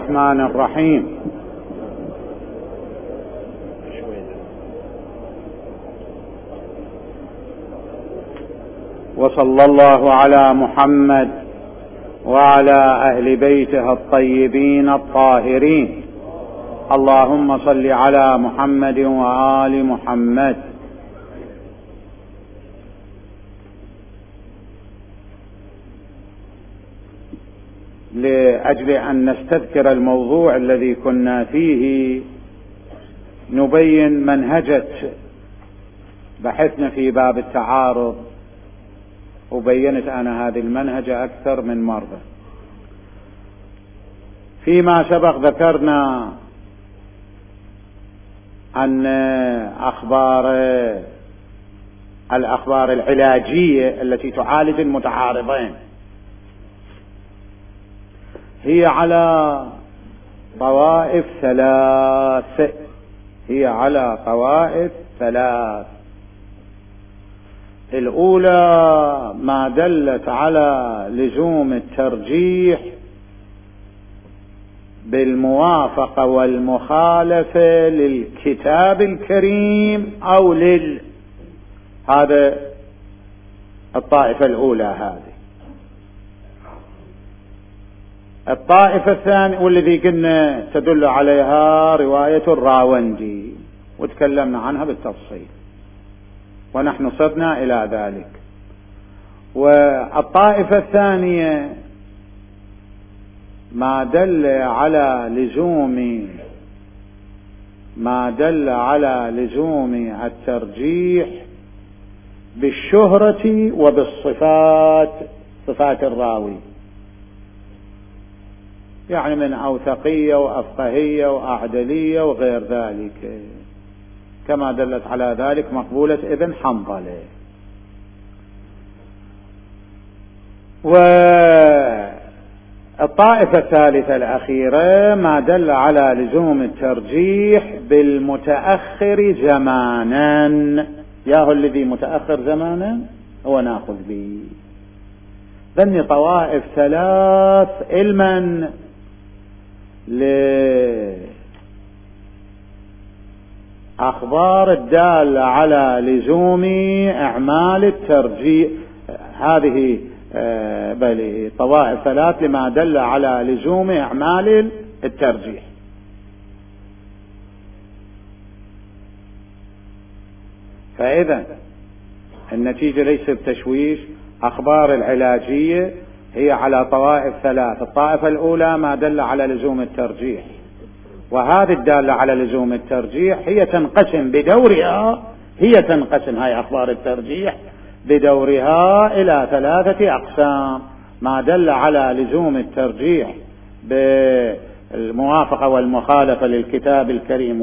الرحمن الرحيم. وصلى الله على محمد وعلى أهل بيته الطيبين الطاهرين. اللهم صل على محمد وآل محمد. لأجل أن نستذكر الموضوع الذي كنا فيه نبين منهجة بحثنا في باب التعارض، وبينت أنا هذه المنهجة أكثر من مرة. فيما سبق ذكرنا أن الأخبار العلاجية التي تعالج المتعارضين هي على طوائف ثلاث. الأولى ما دلت على لزوم الترجيح بالموافقة والمخالفة للكتاب الكريم أو هذا الطائفة الأولى. هذه الطائفة الثانية والذي قلنا تدل عليها رواية الراوندي وتكلمنا عنها بالتفصيل ونحن صرنا إلى ذلك. والطائفة الثانية ما دل على لزوم الترجيح بالشهرة وبالصفات، صفات الراوي، يعني من أوثقية وأفقهية وأعدلية وغير ذلك، كما دلت على ذلك مقبولة ابن حنظلة. والطائفة الثالثة الأخيرة ما دل على لزوم الترجيح بالمتأخر زمانا، ياهو الذي متأخر زمانا هو ناخذ به. ذني طوائف ثلاث علما لأخبار الدالة على لزوم أعمال الترجيح. هذه بل طوائف ثلاث لما دل على لزوم أعمال الترجيح. فإذا النتيجة ليس بتشويش. أخبار العلاجية هي على طوائف ثلاث. الطائفة الأولى ما دل على لزوم الترجيح، وهذه الدالة على لزوم الترجيح هي تنقسم هاي أخبار الترجيح بدورها إلى ثلاثة أقسام: ما دل على لزوم الترجيح بالموافقة والمخالفة للكتاب الكريم،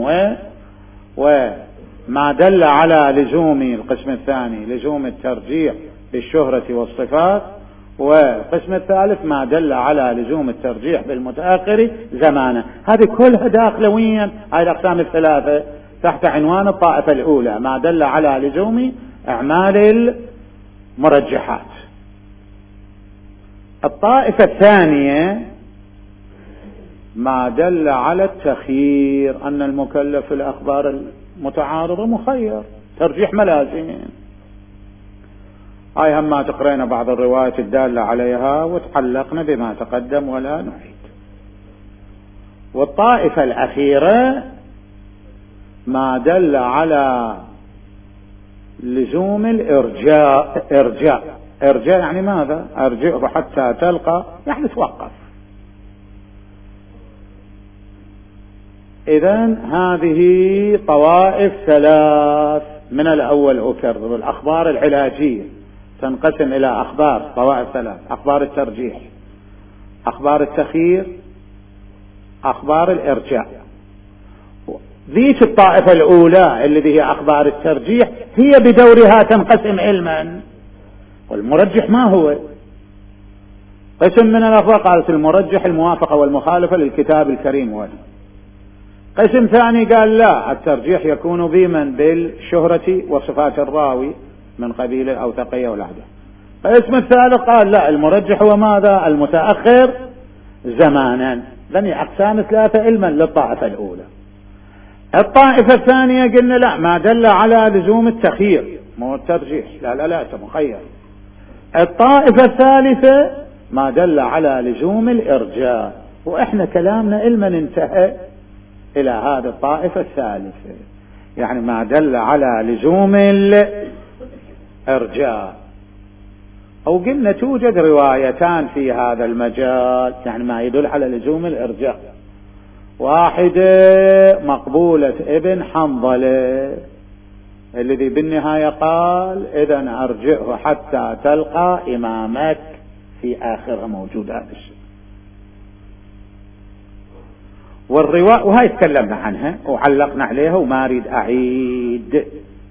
وما دل على لزوم القسم الثاني لزوم الترجيح بالشهرة والصفات، والقسم الثالث ما دل على لزوم الترجيح بالمتأخر زمانا. هذه كلها داخلة وين هاي الأقسام الثلاثة تحت عنوان الطائفة الأولى ما دل على لزوم أعمال المرجحات. الطائفة الثانية ما دل على التخيير، أن المكلف في الأخبار المتعارضة مخير، ترجيح ملازم. هاي هم ما تقرأنا بعض الروايات الدالة عليها وتعلقنا بما تقدم ولا نعيد. والطائفة الأخيرة ما دل على لزوم الإرجاء. إرجاء يعني ماذا؟ أرجعه حتى تلقى، يعني توقف. إذن هذه طوائف ثلاث. من الأول أكرر: الأخبار العلاجية تنقسم إلى أخبار طوائف ثلاث: أخبار الترجيح، أخبار التخيير، أخبار الإرجاء. ذيك الطائفة الأولى التي هي أخبار الترجيح هي بدورها تنقسم علما. والمرجح ما هو؟ قسم من الأخبار قالت المرجح الموافقة والمخالفة للكتاب الكريم، قسم ثاني قال لا، الترجيح يكون بمن بالشهرة وصفات الراوي من قبيل الأوثقية والعدل. القسم الثالث قال لا، المرجح هو ماذا؟ المتأخر زمانا. ذني أقسام ثلاثة علما للطائفة الأولى. الطائفة الثانية قلنا لا، ما دل على لزوم التخيير مو الترجيح، لا أنت مخير. الطائفة الثالثة ما دل على لزوم الإرجاء، وإحنا كلامنا علما انتهى إلى هذه الطائفة الثالثة، يعني ما دل على لزوم الإرجاء. أو قلنا توجد روايتان في هذا المجال، يعني ما يدل على لزوم الإرجاء. واحدة مقبولة ابن حنظلة الذي بالنهاية قال إذن أرجعه حتى تلقى إمامك، في آخرها موجود هذا الشيء. والرواية وهي تكلمنا عنها وعلقنا عليها وما أريد أعيد.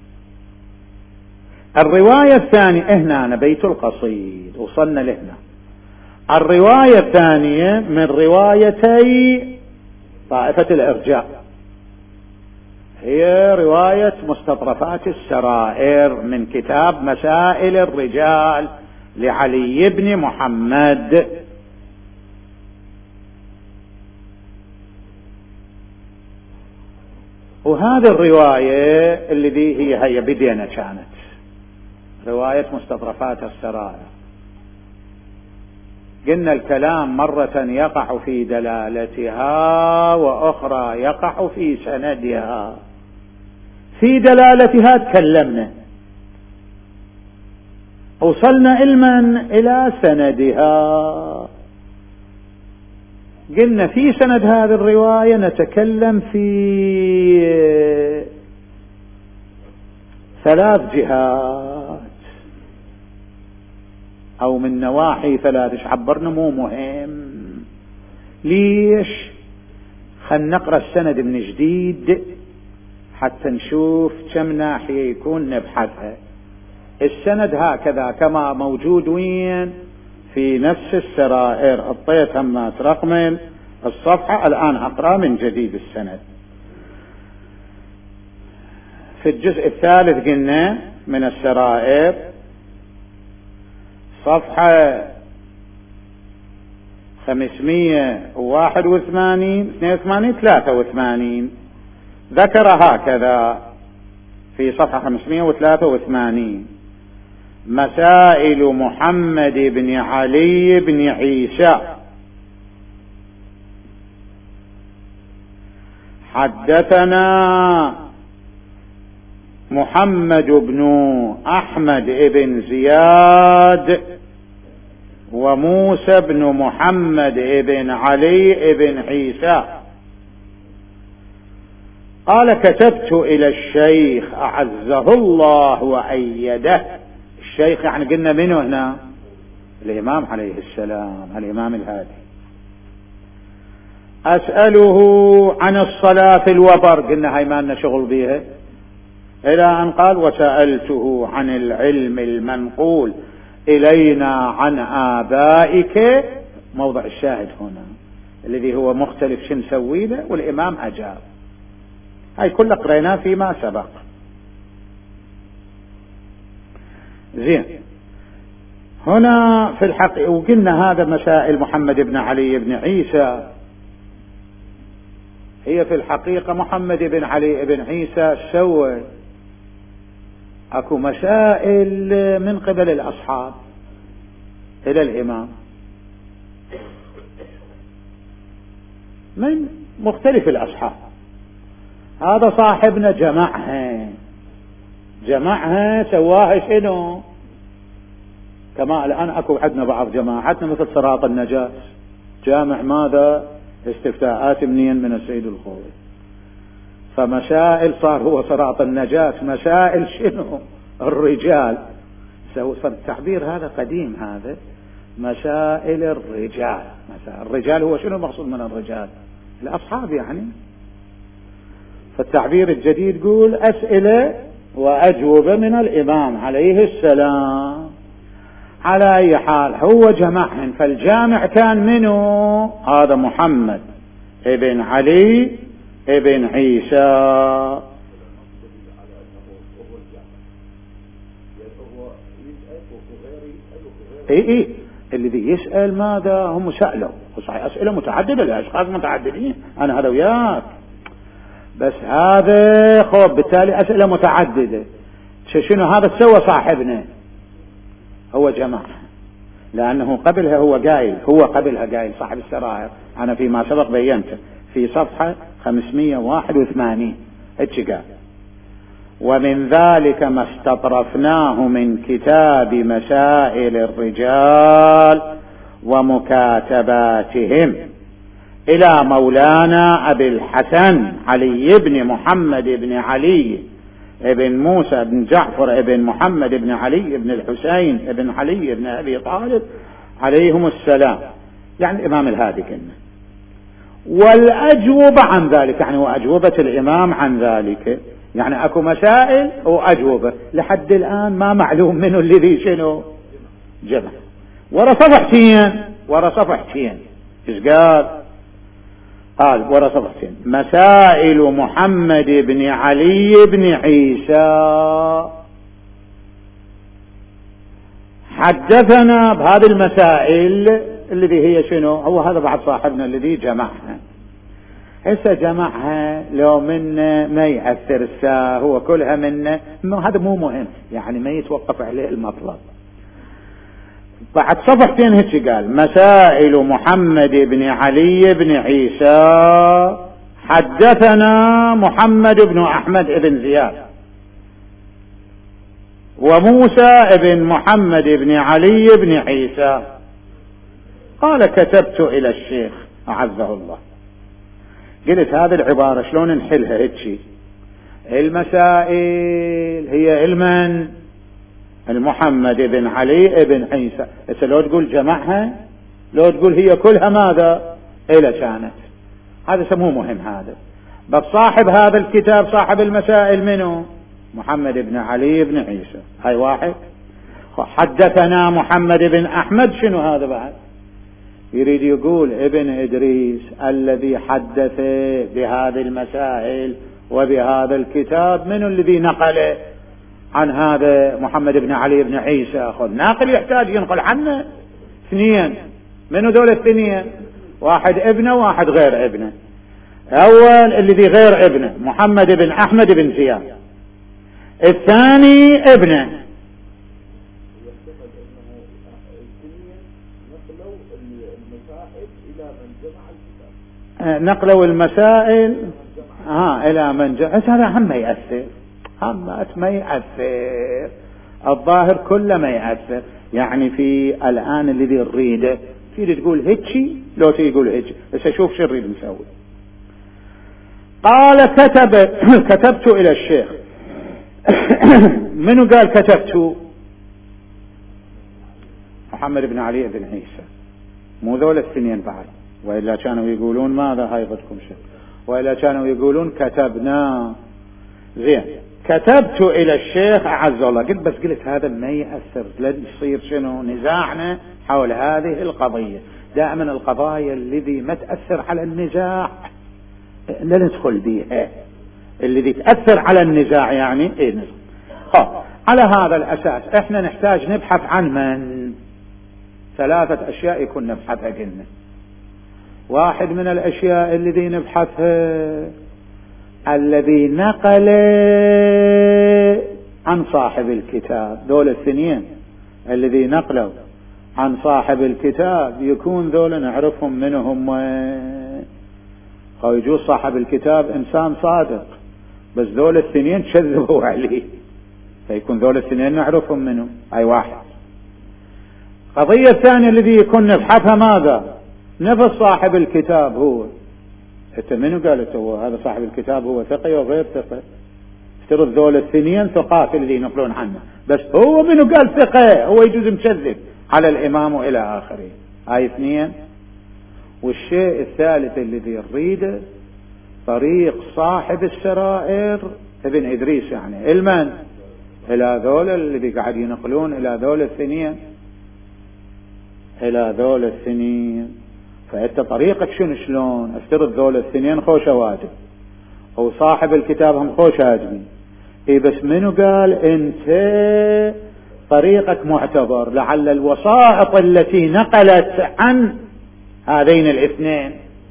الرواية الثانية هنا بيت القصيد وصلنا لهنا. الرواية الثانية من روايتي طائفة الإرجاء هي رواية مستطرفات السرائر من كتاب مسائل الرجال لعلي بن محمد. وهذه الرواية الذي هي بدينا كانت رواية مستطرفات السرائر. قلنا الكلام مرة يقع في دلالتها وأخرى يقع في سندها. في دلالتها تكلمنا، وصلنا علما إلى سندها. قلنا في سند هذه الرواية نتكلم في 3 جهات أو من نواحي 3. عبرنا مو مهم. ليش؟ خلنا نقرأ السند من جديد حتى نشوف كم ناحية يكون نبحثها. السند هكذا كما موجود وين في نفس السرائر. اعطيت همات رقم الصفحة، الآن أقرأ من جديد السند. في الجزء الثالث قلنا من السرائر صفحة 581 82 83 ذكر هكذا في صفحة 583: مسائل محمد بن علي بن عيسى حدثنا محمد بن أحمد بن زياد وموسى بن محمد بن علي بن عيسى قال: كتبت إلى الشيخ أعزه الله وأيده. الشيخ يعني قلنا منه هنا الإمام عليه السلام، الإمام الهادي. أسأله عن الصلاة الوبر، قلنا هاي ما لنا شغل بيها، إلى أن قال: وسألته عن العلم المنقول إلينا عن آبائك. موضع الشاهد هنا الذي هو مختلف شن نسوي له، والإمام أجاب. هاي كلها قريناه فيما سبق. زين، هنا في الحقيقة وقلنا هذا مسائل محمد بن علي بن عيسى، هي في الحقيقة محمد بن علي بن عيسى سوى اكو مسائل من قبل الأصحاب إلى الإمام من مختلف الأصحاب. هذا صاحبنا جمعها سواها شنو؟ كما الآن اكو عندنا بعض جماعتنا مثل صراط النجاة، جامع ماذا؟ استفتاءات من السيد الخوي. فمسائل صار هو صراط النجاة، مسائل شنو؟ الرجال. صار التعبير هذا قديم، هذا مسائل الرجال. مسائل الرجال هو شنو المقصود من الرجال؟ الأصحاب يعني. فالتعبير الجديد يقول أسئلة وأجوبة من الإمام عليه السلام. على أي حال هو جمعهن، فالجامع كان منه هذا محمد ابن علي ابن عيسى. اي الذي يسأل ماذا هم سألوا، صحيح أسئلة متعددة لأشخاص متعددين، أنا هذا وياك، بس هذا خوب بالتالي أسئلة متعددة. شنو هذا سوى صاحبنا؟ هو جمعها، لأنه قبلها هو قايل، هو قبلها قايل صاحب السرائر، أنا فيما سبق بينته في صفحة 581 هيك قال: ومن ذلك ما استطرفناه من كتاب مسائل الرجال ومكاتباتهم إلى مولانا أبي الحسن علي بن محمد بن علي ابن موسى بن جعفر ابن محمد بن علي بن الحسين ابن علي بن أبي طالب عليهم السلام، يعني الإمام الهادي كنا. والأجوبة عن ذلك، يعني وأجوبة الإمام عن ذلك، يعني أكو مسائل وأجوبة لحد الآن ما معلوم منه الذي شنو جمع. ورا صفحتين إيش قال؟ قال ورا صفحتين: مسائل محمد بن علي بن عيسى. حدثنا بهذه المسائل الذي هي شنو؟ هو هذا بعد صاحبنا الذي جمعها. هسه جمعها لو منا ما يأثر الساعة، هو كلها منا، هذا مو مهم، يعني ما يتوقف عليه المطلب. بعد صفحتين هيك قال: مسائل محمد بن علي بن عيسى. حدثنا محمد بن أحمد بن زياد وموسى بن محمد بن علي بن عيسى. قال: كتبت إلى الشيخ أعزه الله. قلت هذه العبارة شلون نحلها هيك؟ المسائل هي علما المحمد بن علي بن عيسى. لو تقول جمعها، لو تقول هي كلها ماذا إلى كانت، هذا سموه مهم. هذا بس صاحب هذا الكتاب صاحب المسائل منه محمد بن علي بن عيسى، هاي واحد. حدثنا محمد بن أحمد، شنو هذا بعد؟ يريد يقول ابن إدريس الذي حدث بهذه المسائل وبهذا الكتاب، من الذي نقل عن هذا محمد بن علي بن عيسى؟ خذ ناقل يحتاج ينقل عنه اثنين. منو دول الاثنين؟ واحد ابنه وواحد غير ابنه. اول الذي غير ابنه محمد بن احمد بن زياد، الثاني ابنه. نقلوا المسائل الى من جمع. هذا هم ما يأثر، ما يأثر، الظاهر كله ما يأثر. يعني في الآن الذي نريده تريد تقول هيك لو تقول هيك، بس شوف شو نريد نسوي. قال: كتبت إلى الشيخ. منو قال كتبت؟ محمد بن علي بن عيسى، مو ذول الثنين بعد، وإلا كانوا يقولون ماذا هاي بدكم شيء، وإلا كانوا يقولون كتبنا. زين، كتبت إلى الشيخ أعز الله. قلت هذا ما يأثر، لن يصير شنو نزاعنا حول هذه القضية. دائما القضايا الذي ما تأثر على النزاع لا ندخل بها، الذي تأثر على النزاع يعني على هذا الأساس احنا نحتاج نبحث عن من 3 أشياء يكون نبحثها. قلنا واحد من الأشياء الذي نبحثها الذي نقل عن صاحب الكتاب. دول الاثنين الذي نقلوا عن صاحب الكتاب يكون دول نعرفهم منهم. أو يجوز صاحب الكتاب إنسان صادق، بس دول الاثنين كذبوا عليه، فيكون دول الاثنين نعرفهم منهم. أي واحد. قضية الثانية الذي يكون نبحثها ماذا؟ نفس صاحب الكتاب هو. انت منو قالت هو هذا صاحب الكتاب هو ثقة وغير ثقة؟ افترض ذول الاثنين ثقات اللي ينقلون عنه، بس هو منو قال ثقة؟ هو يجوز مكذب على الإمام وإلى آخره. هاي اثنين. والشيء الثالث الذي نريده طريق صاحب السرائر ابن إدريس، يعني المن إلى ذول اللي قاعد ينقلون إلى ذول الاثنين، إلى ذول الاثنين. فأنت طريقك شلون؟ افترض ذول الاثنين خوش واجب أو صاحب الكتاب هم خوش واجبين. بس منو قال انت طريقك معتبر؟ لعل الوسائط التي نقلت عن هذين الاثنين،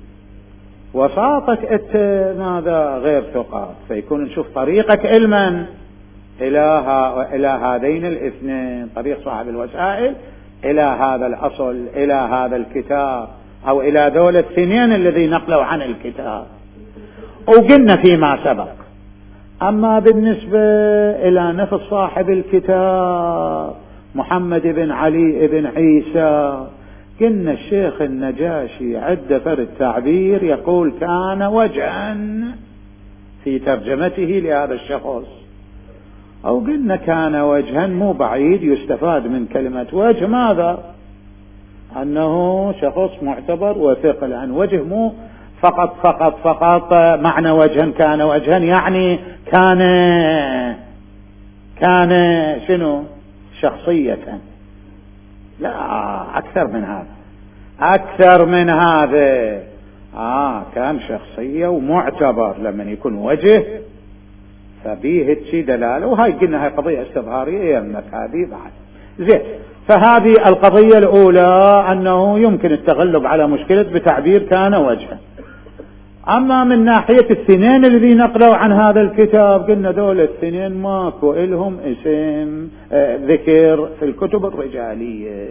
وساطك أنت ماذا غير ثقات، فيكون نشوف طريقك علما إلى هذين الاثنين، طريق صاحب الوسائل إلى هذا الأصل، إلى هذا الكتاب، أو إلى دولة الاثنين الذي نقلوا عن الكتاب. وقلنا فيما سبق، أما بالنسبة إلى نفس صاحب الكتاب محمد بن علي بن عيسى، قلنا الشيخ النجاشي عد فرد تعبير يقول كان وجها في ترجمته لهذا الشخص، أو قلنا كان وجها مو بعيد يستفاد من كلمة وجه ماذا؟ أنه شخص معتبر وثق، لأن وجه مو فقط معنى وجها، كان وجها يعني كان شنو؟ شخصية. لا، أكثر من هذا كان شخصية ومعتبر. لما يكون وجه فبيه هيك دلالة، وهاي قلنا هاي قضية استظهارية يمك هذه بعد زين. فهذه القضية الأولى، أنه يمكن التغلب على مشكلة بتعبير كان وجها. أما من ناحية الاثنين الذي نقلوا عن هذا الكتاب، قلنا دول الاثنين ماكو إلهم اسم ذكر في الكتب الرجالية،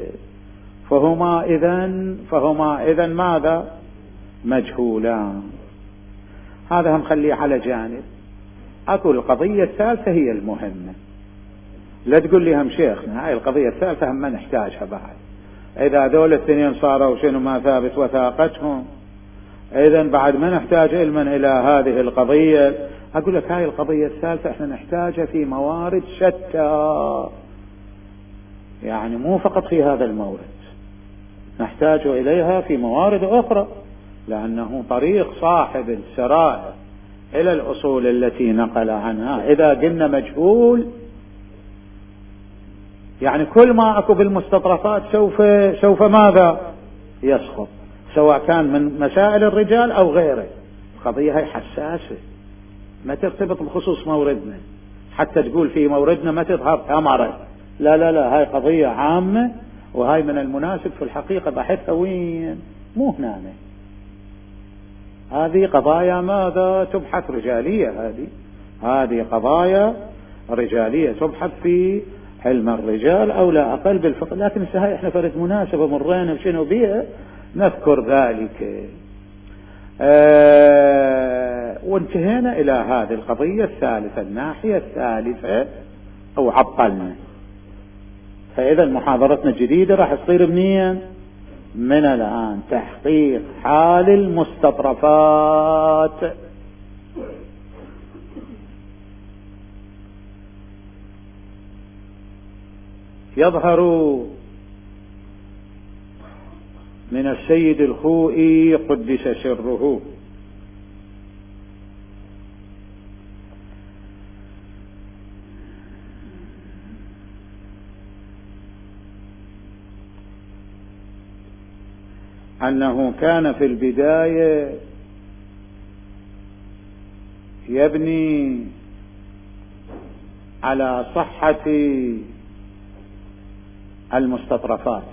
فهما إذن ماذا؟ مجهولان. هذا هم خليه على جانب. أقول القضية الثالثة هي المهمة، لا تقول لي هم شيخنا هاي القضية الثالثة هم ما نحتاجها بعد، إذا دول الاثنين صاروا شنو ما ثابت وثاقتهم، إذن بعد ما نحتاج علما إلى هذه القضية. أقول لك هاي القضية الثالثة احنا نحتاجها في موارد شتى، يعني مو فقط في هذا المورد، نحتاج إليها في موارد أخرى، لأنه طريق صاحب السرائر إلى الأصول التي نقل عنها إذا قلنا مجهول، يعني كل ما أكو بالمستطرفات سوف ماذا؟ يسقط، سواء كان من مسائل الرجال أو غيره. القضية هي حساسة، ما ترتبط بخصوص موردنا، حتى تقول في موردنا ما تظهر ثمرة، لا هاي قضية عامة، وهاي من المناسب في الحقيقة بحثها وين؟ مو هنا. هذه قضايا ماذا؟ تبحث رجالية، هذه قضايا رجالية تبحث في علم الرجال أو لا أقل بالفقه، لكن هاي احنا فرد مناسبة مرينا بشنو بيها نذكر ذلك. وانتهينا إلى هذه القضية الثالثة، الناحية الثالثة، أو عطلنا. فإذا محاضرتنا الجديدة راح تصير منين؟ من الآن تحقيق حال المستطرفات. يظهر من السيد الخوئي قدس سره أنه كان في البداية يبني على صحة المستطرفات،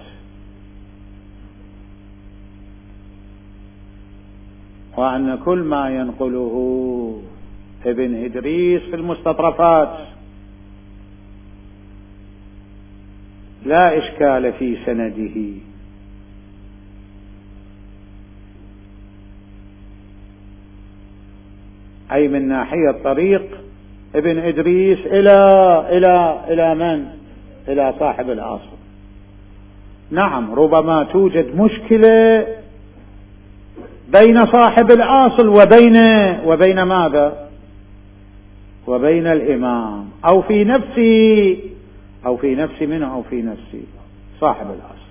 وأن كل ما ينقله ابن إدريس في المستطرفات لا إشكال في سنده، أي من ناحية طريق ابن إدريس إلى من؟ إلى صاحب الأصل. نعم، ربما توجد مشكلة بين صاحب الأصل وبين ماذا؟ وبين الإمام، أو في نفس منه، أو في نفس صاحب الأصل.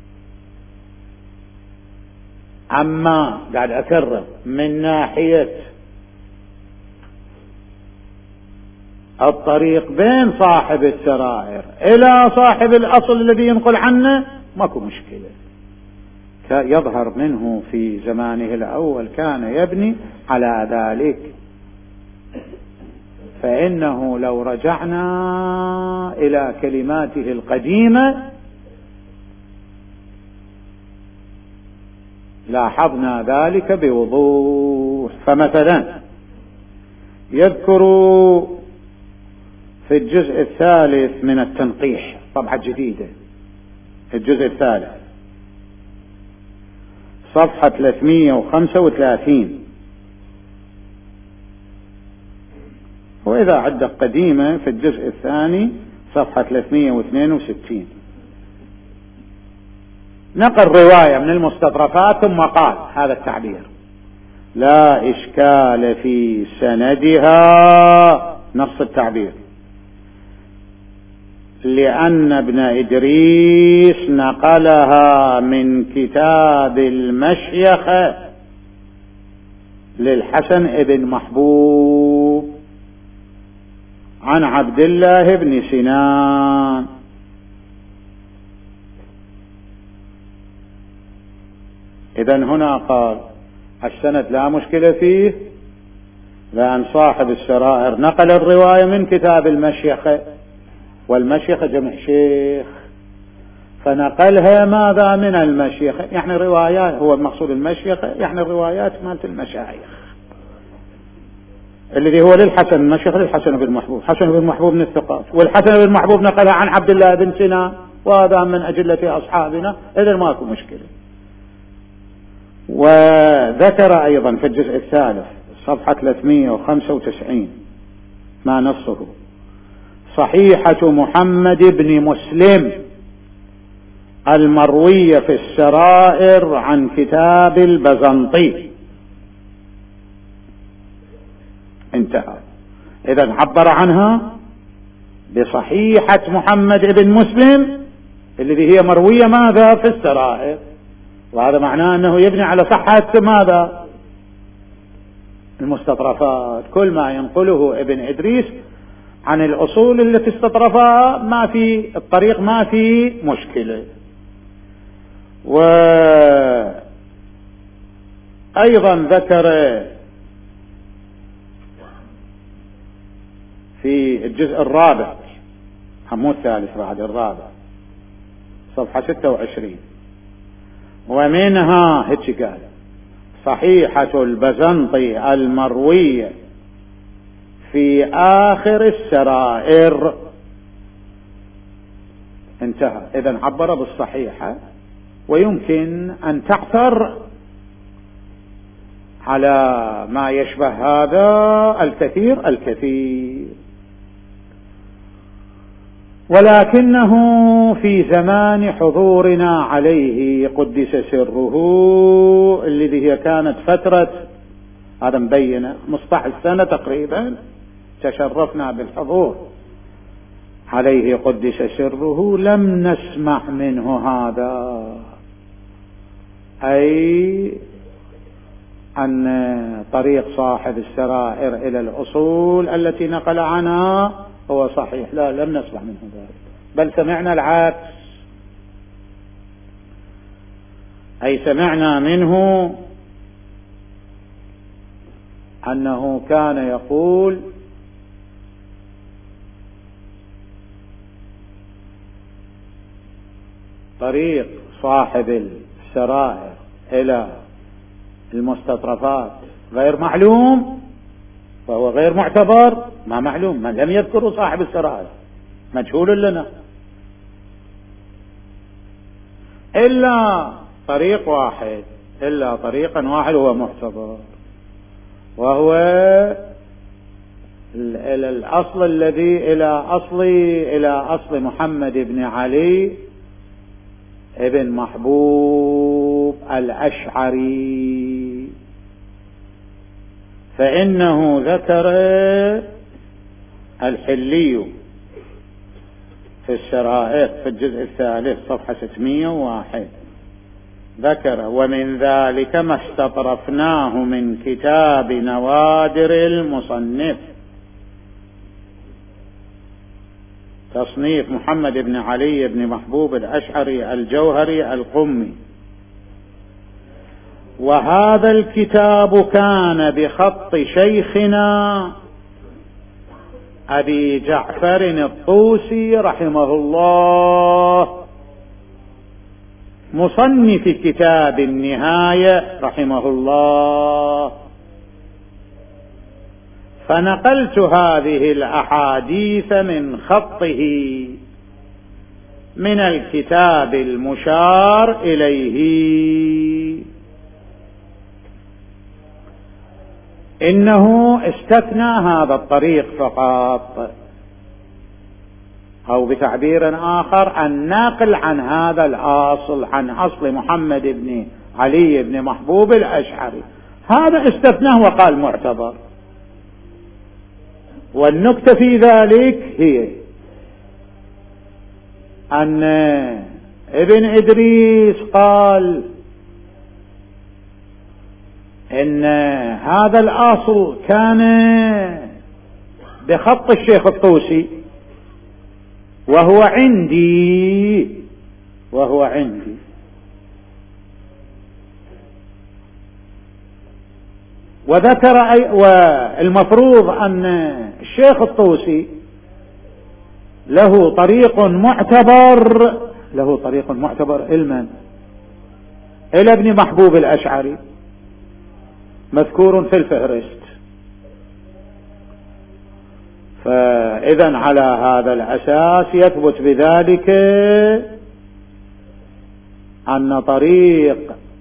أما قاعد أكرر من ناحية الطريق بين صاحب السرائر إلى صاحب الأصل الذي ينقل عنه ماكو مشكلة. يظهر منه في زمانه الأول كان يبني على ذلك، فإنه لو رجعنا إلى كلماته القديمة لاحظنا ذلك بوضوح. فمثلا يذكر في الجزء الثالث من التنقيح، طبعة جديدة، الجزء الثالث صفحة 335، وإذا عدة قديمة في الجزء الثاني صفحة 362، نقل رواية من المستطرفات ثم قال هذا التعبير: لا إشكال في سندها، نص التعبير، لأن ابن إدريس نقلها من كتاب المشيخة للحسن ابن محبوب عن عبد الله بن سنان. إذن هنا قال السند لا مشكلة فيه، لأن صاحب السرائر نقل الرواية من كتاب المشيخة، والمشيخة جمع شيخ، فنقلها ماذا من المشيخة، يعني روايات، هو المقصود المشيخة يعني الروايات مالت المشايخ، الذي هو للحسن، المشيخة للحسن بن محبوب، حسن بن محبوب من الثقات، والحسن بن محبوب نقلها عن عبد الله بن سنان، وهذا من أجلة أصحابنا، إذن ماكو مشكلة. وذكر أيضا في الجزء الثالث صفحة 395 ما نصه: صحيحة محمد بن مسلم المروية في السرائر عن كتاب البزنطي، انتهى. إذن عبر عنها بصحيحة محمد بن مسلم الذي هي مروية ماذا في السرائر، وهذا معناه أنه يبني على صحة ماذا المستطرفات، كل ما ينقله ابن إدريس عن الأصول التي استطرفها ما في الطريق ما في مشكلة. وأيضا ذكر في الجزء الرابع، مو الثالث بعد الرابع، صفحة 26: ومنها هيك قال: صحيحة البزنطي المروية في آخر السرائر، انتهى. إذن عبر بالصحيحة، ويمكن أن تعثر على ما يشبه هذا الكثير، ولكنه في زمان حضورنا عليه قدس سره، الذي هي كانت فترة، هذا مبينة 15 سنة تقريبا تشرفنا بالحضور عليه قدس سره، لم نسمع منه هذا، أي أن طريق صاحب السرائر إلى الأصول التي نقل عنها هو صحيح، لا، لم نسمع منه ذلك، بل سمعنا العكس، أي سمعنا منه أنه كان يقول: طريق صاحب السرائر إلى المستطرفات غير معلوم، فهو غير معتبر، ما معلوم، من لم يذكر صاحب السرائر مجهول لنا، إلا طريق واحد، إلا طريقا واحد هو معتبر، وهو الأصل الذي إلى أصل محمد بن علي ابن محبوب الأشعري، فإنه ذكر الحلي في السرائر في الجزء الثالث صفحة 601، ذكر: ومن ذلك ما استطرفناه من كتاب نوادر المصنف، تصنيف محمد بن علي بن محبوب الأشعري الجوهري القمي، وهذا الكتاب كان بخط شيخنا أبي جعفر الطوسي رحمه الله، مصنف كتاب النهاية رحمه الله، فنقلت هذه الأحاديث من خطه من الكتاب المشار إليه. إنه استثنى هذا الطريق فقط، أو بتعبير آخر الناقل عن هذا الأصل، عن أصل محمد بن علي بن محبوب الأشعري، هذا استثناه وقال معتبر. والنكتة في ذلك هي أن ابن إدريس قال إن هذا الأصل كان بخط الشيخ الطوسي وهو عندي وذكر والمفروض أن الشيخ الطوسي له طريق معتبر علما إلى ابن محبوب الأشعري مذكور في الفهرست. فإذا على هذا الأساس يثبت بذلك أن طريق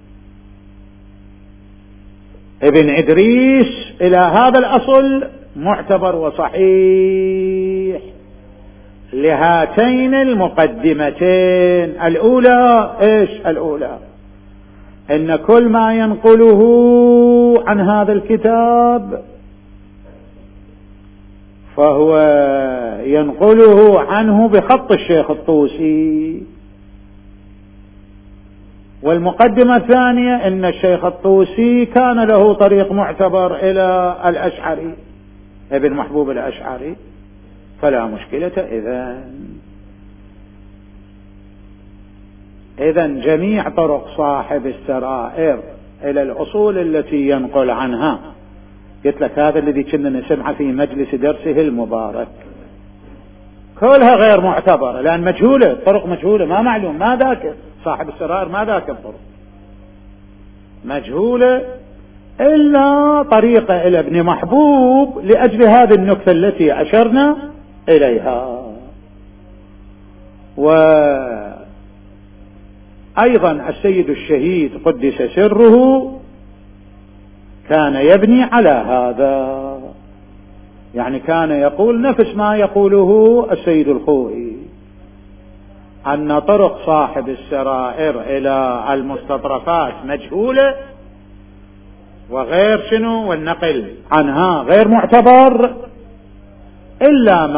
ابن إدريس إلى هذا الأصل معتبر وصحيح لهاتين المقدمتين. الأولى إن كل ما ينقله عن هذا الكتاب فهو ينقله عنه بخط الشيخ الطوسي. والمقدمة الثانية إن الشيخ الطوسي كان له طريق معتبر إلى الأشعري ابن محبوب الأشعري، فلا مشكلة. إذن جميع طرق صاحب السرائر إلى الأصول التي ينقل عنها، قلت لك هذا الذي كنا نسمعه في مجلس درسه المبارك، كلها غير معتبرة لأن مجهولة، طرق مجهولة، ما معلوم، ما ذاكر صاحب السرائر، ما ذاكر طرق مجهولة إلا طريقة إلى ابن محبوب لأجل هذه النكتة التي أشرنا إليها. وأيضا السيد الشهيد قدس سره كان يبني على هذا، يعني كان يقول نفس ما يقوله السيد الخوئي، أن طرق صاحب السرائر إلى المستطرفات مجهولة وغير والنقل عنها غير معتبر إلا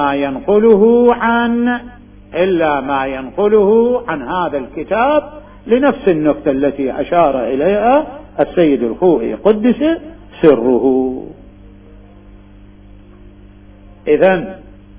ما ينقله عن هذا الكتاب لنفس النقطة التي أشار إليها السيد الخوئي قدس سره. إذن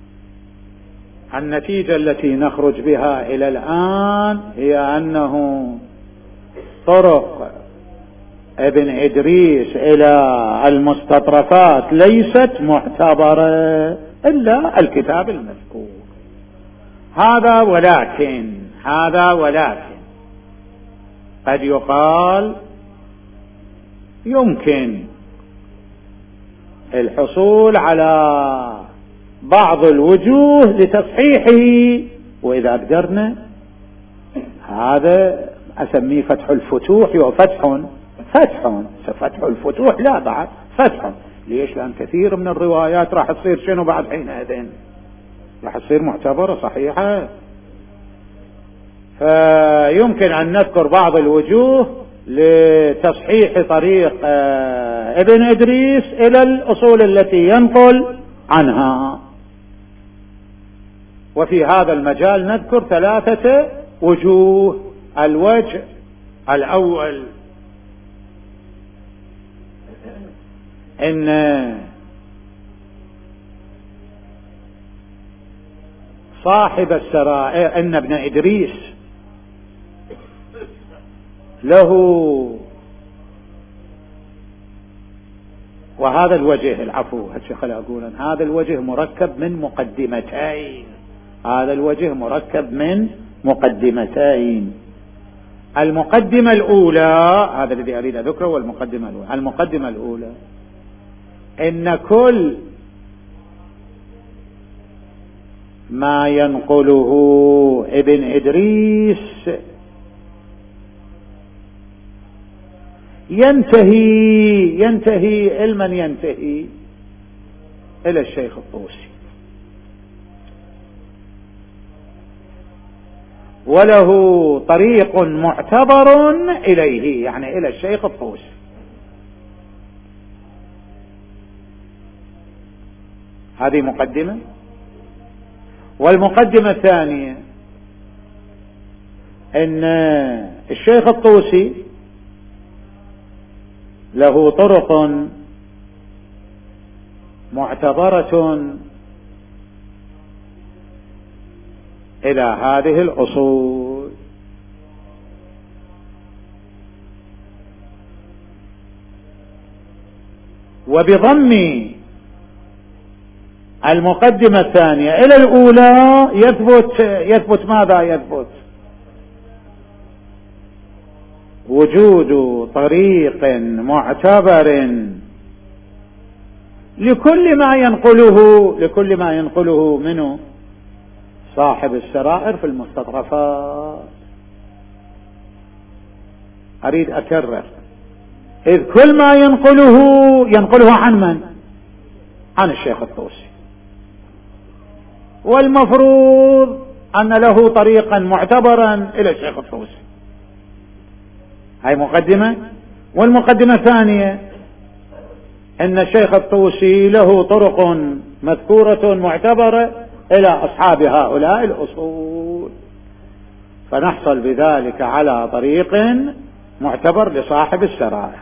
النتيجة التي نخرج بها إلى الآن هي أنه طرق ابن إدريس إلى المستطرفات ليست معتبرة إلا الكتاب المذكور. هذا ولكن قد يقال يمكن الحصول على بعض الوجوه لتصحيحه، وإذا قدرنا هذا أسميه فتح الفتوح. فتح الفتوح لا بعد فتح. ليش؟ لأن كثير من الروايات راح تصير بعد حينئذ راح تصير معتبرة صحيحة. فيمكن أن نذكر بعض الوجوه لتصحيح طريق ابن إدريس إلى الأصول التي ينقل عنها. وفي هذا المجال نذكر 3 وجوه. الوجه الأول إن صاحب السرائر إن ابن إدريس له، وهذا الوجه هذا الوجه مركب من مقدمتين. المقدمة الأولى، هذا الذي أريد أذكره، والمقدمة الأولى. المقدمة الأولى إن كل ما ينقله ابن إدريس ينتهي علما ينتهي إلى الشيخ الطوسي، وله طريق معتبر إليه، يعني إلى الشيخ الطوسي. هذه مقدمة. والمقدمة الثانية إن الشيخ الطوسي له طرق معتبرة إلى هذه الأصول. وبضم المقدمة الثانية إلى الأولى يثبت ماذا؟ يثبت وجود طريق معتبر لكل ما ينقله منه صاحب السرائر في المستطرفات. أريد أكرر، إذ كل ما ينقله عن من؟ عن الشيخ الطوسي، والمفروض أن له طريقا معتبرا إلى الشيخ الطوسي. هاي مقدمة. والمقدمة الثانية أن الشيخ الطوسي له طرق مذكورة معتبرة إلى أصحاب هؤلاء الأصول، فنحصل بذلك على طريق معتبر لصاحب السرائر.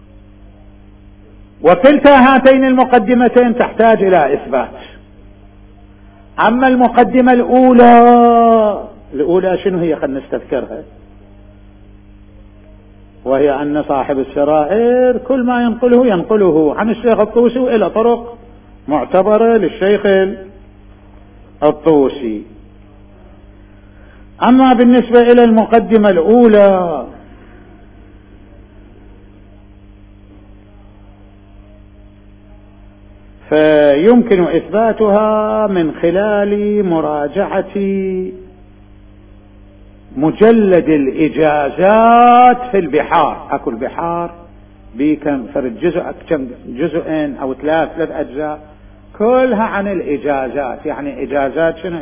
وكلتا هاتين المقدمتين تحتاج إلى إثبات. أما المقدمة الأولى شنو هي؟ خلينا نستذكرها، وهي أن صاحب السرائر كل ما ينقله عن الشيخ الطوسي إلى طرق معتبرة للشيخ الطوسي. أما بالنسبة إلى المقدمة الأولى فيمكن إثباتها من خلال مراجعة مجلد الإجازات في البحار. أكو البحار بكم فرد جزءين أو ثلاث أجزاء كلها عن الإجازات. يعني إجازات شنو؟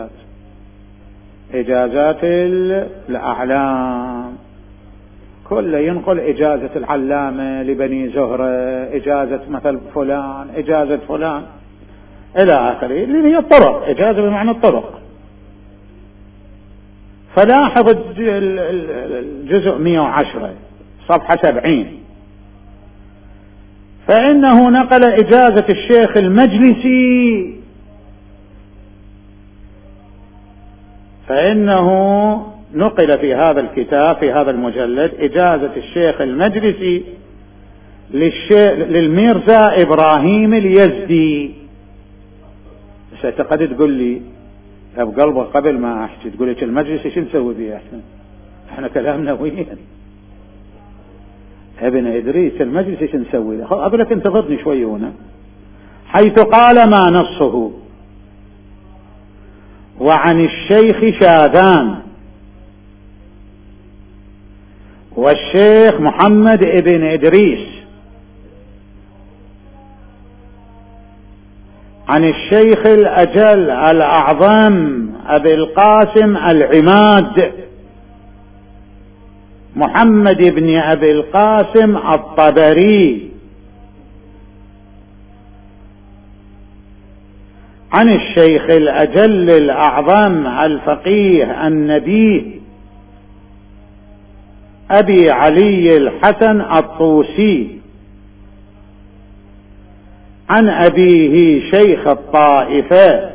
إجازات الأعلام، كل ينقل إجازة العلامة لبني زهرة، إجازة مثل فلان، إجازة فلان إلى آخره، اللي هي الطرق، إجازة بمعنى الطرق. فلاحظ الجزء 110 صفحة 70، فإنه نقل إجازة الشيخ المجلسي، فإنه نقل في هذا الكتاب في هذا المجلد إجازة الشيخ المجلسي للميرزا إبراهيم اليزدي. ستقد تقول لي يا بقلبه قبل ما أحكي تقول لك المجلسي شو نسوي فيه؟ احنا كلامنا وين ابن إدريس المجلسي شو نسوي له؟ أقول لك انتظرني شوي هنا، حيث قال ما نصه وعن الشيخ شاذان والشيخ محمد ابن إدريس عن الشيخ الأجل الأعظم أبي القاسم العماد محمد بن أبي القاسم الطبري عن الشيخ الأجل الأعظم الفقيه النبيه أبي علي الحسن الطوسي عن أبيه شيخ الطائفة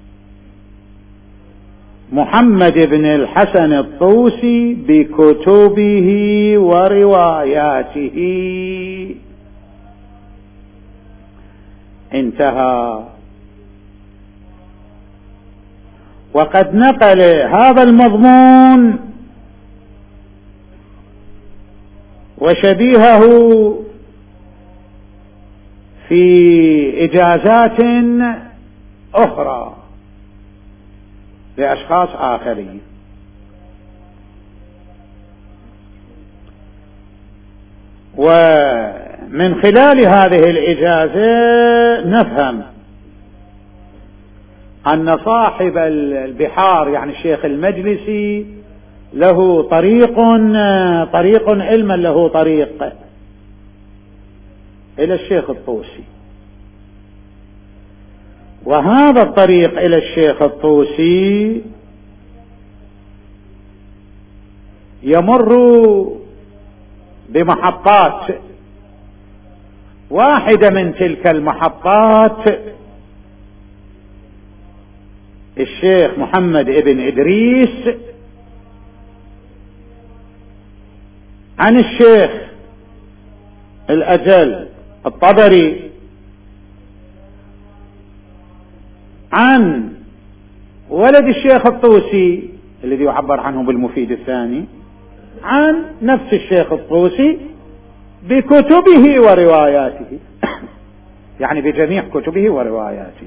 محمد بن الحسن الطوسي بكتبه ورواياته. انتهى. وقد نقل هذا المضمون وشبيهه في إجازات أخرى لأشخاص آخرين. ومن خلال هذه الإجازة نفهم أن صاحب البحار يعني الشيخ المجلسي له طريق علما، له طريق إلى الشيخ الطوسي، وهذا الطريق إلى الشيخ الطوسي يمر بمحطات، واحدة من تلك المحطات الشيخ محمد ابن إدريس عن الشيخ الأجل الطبري عن ولد الشيخ الطوسي الذي يعبر عنه بالمفيد الثاني عن نفس الشيخ الطوسي بكتبه ورواياته يعني بجميع كتبه ورواياته.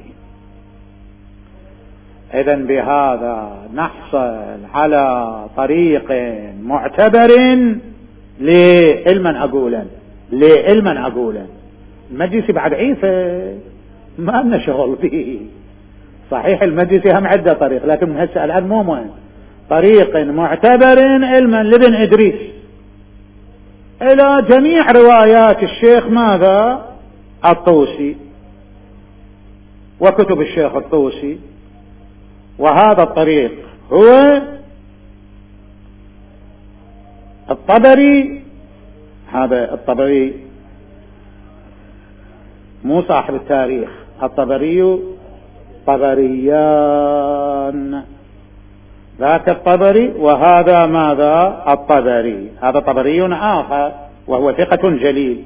إذن بهذا نحصل على طريق معتبر لعلما أقولا المجلسي بعد عيسى ما لنا شغل به. صحيح المجلسي هم عدة طريق، لكن من هسه الآن مو مهم. طريق معتبر علما لابن إدريس إلى جميع روايات الشيخ ماذا الطوسي وكتب الشيخ الطوسي. وهذا الطريق هو الطبري. هذا الطبري مو صاحب التاريخ، الطبري طبريان، ذاك الطبري وهذا ماذا الطبري. هذا طبري آخر وهو ثقة جليل.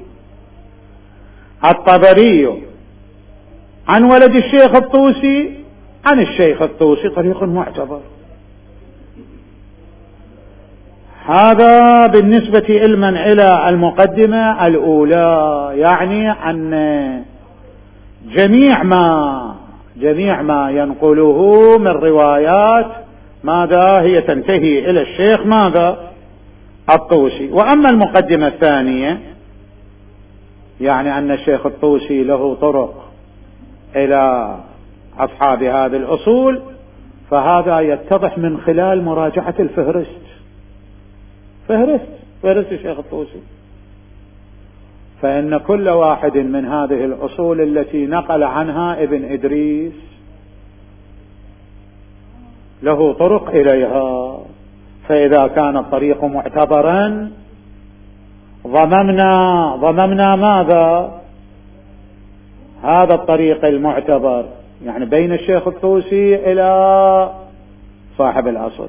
الطبري عن ولد الشيخ الطوسي عن الشيخ الطوسي طريق معتبر. هذا بالنسبة علما إلى المقدمة الأولى، يعني أن جميع ما ينقله من روايات ماذا هي تنتهي إلى الشيخ ماذا الطوسي. وأما المقدمة الثانية يعني أن الشيخ الطوسي له طرق إلى أصحاب هذه الأصول، فهذا يتضح من خلال مراجعة الفهرست، فهرست الشيخ الطوسي. فإن كل واحد من هذه الأصول التي نقل عنها ابن إدريس له طرق إليها. فإذا كان الطريق معتبرا ضممنا ماذا هذا الطريق المعتبر يعني بين الشيخ الطوسي إلى صاحب الأصل،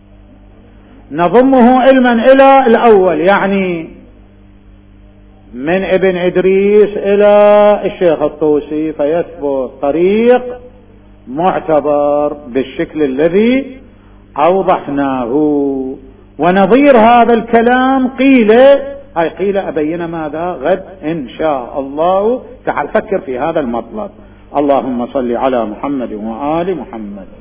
نضمه علما إلى الأول يعني من ابن إدريس إلى الشيخ الطوسي، فيثبت طريق معتبر بالشكل الذي أوضحناه. ونظير هذا الكلام قيل أبين ماذا غد إن شاء الله. تعال فكر في هذا المطلب. اللهم صل على محمد وآل محمد.